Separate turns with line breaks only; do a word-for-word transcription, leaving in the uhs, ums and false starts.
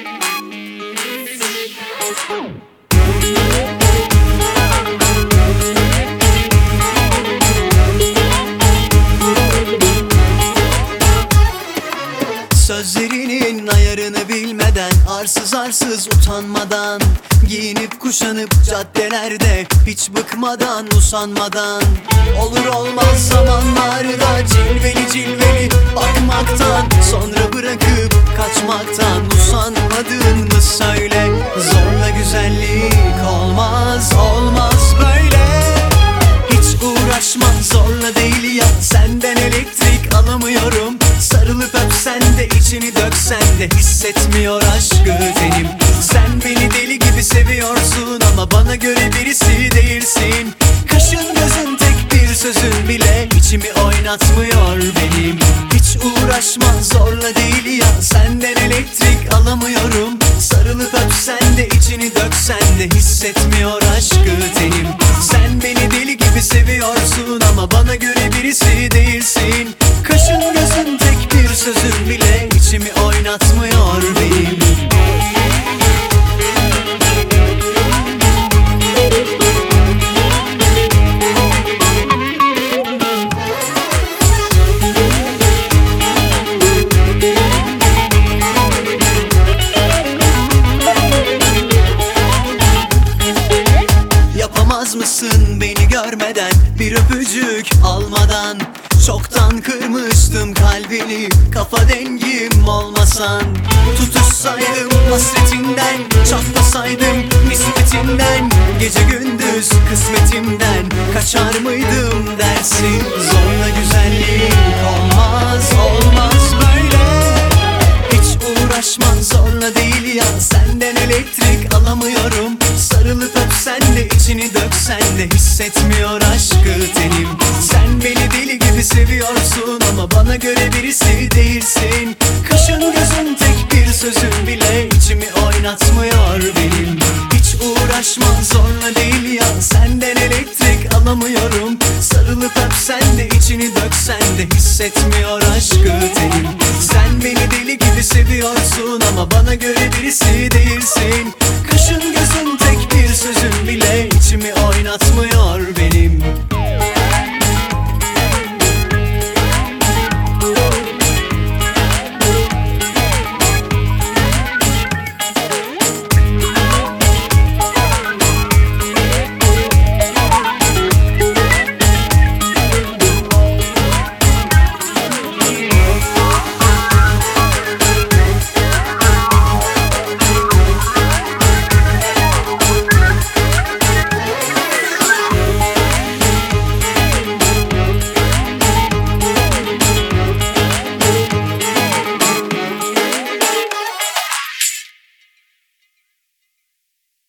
Sözlerinin ayarını bilmeden, arsız arsız utanmadan, giyinip kuşanıp caddelerde hiç bıkmadan, usanmadan, olur olmaz zamanlarda cilveli cilveli bakmaktan, sonra bırakıp kaçmaktan usanmadın mı söyle? Zorla güzellik olmaz, olmaz böyle. Hiç uğraşma, zorla değil ya, senden elektrik alamıyorum. Sarılıp öpsen de, içini döksen de hissetmiyor aşkı tenim. Sen beni deli gibi seviyorsun ama bana göre birisi değilsin. Kaşın gözün, tek bir sözün bile içimi oynatmıyor benim. Hiç uğraşma, zorla değil ya, senden elektrik alamıyorum. Sarılıp öpsen de, içini döksen de hissetmiyor aşkı tenim. Sen beni deli gibi seviyorsun ama bana göre birisi değilsin. Kaşın gözün, tek bir sözün bile içimi oynatmıyor benim. Yapamaz mısın beni görmeden, bir öpücük almadan? Çoktan kırmıştım kalbini, kafa dengim olmasan. Tutuşsaydım hasretinden, çatlasaydım nispetinden, gece gündüz kısmetimden kaçar mıydım dersin? Zorla güzellik olmaz, olmaz böyle. Hiç uğraşma, zorla değil ya, senden elektrik alamıyorum. Sarılıp öpsen de, içini döksen de hissetmiyor aşkı tenim. Sen beni deli gibi seviyorsun ama bana göre birisi değilsin. Kaşın gözün, tek bir sözün bile içimi oynatmıyor benim. Hiç uğraşma, zorla değil ya, senden elektrik alamıyorum. Sarılıp öpsen de, içini döksen de hissetmiyor aşkı tenim. Sen beni deli gibi seviyorsun ama bana göre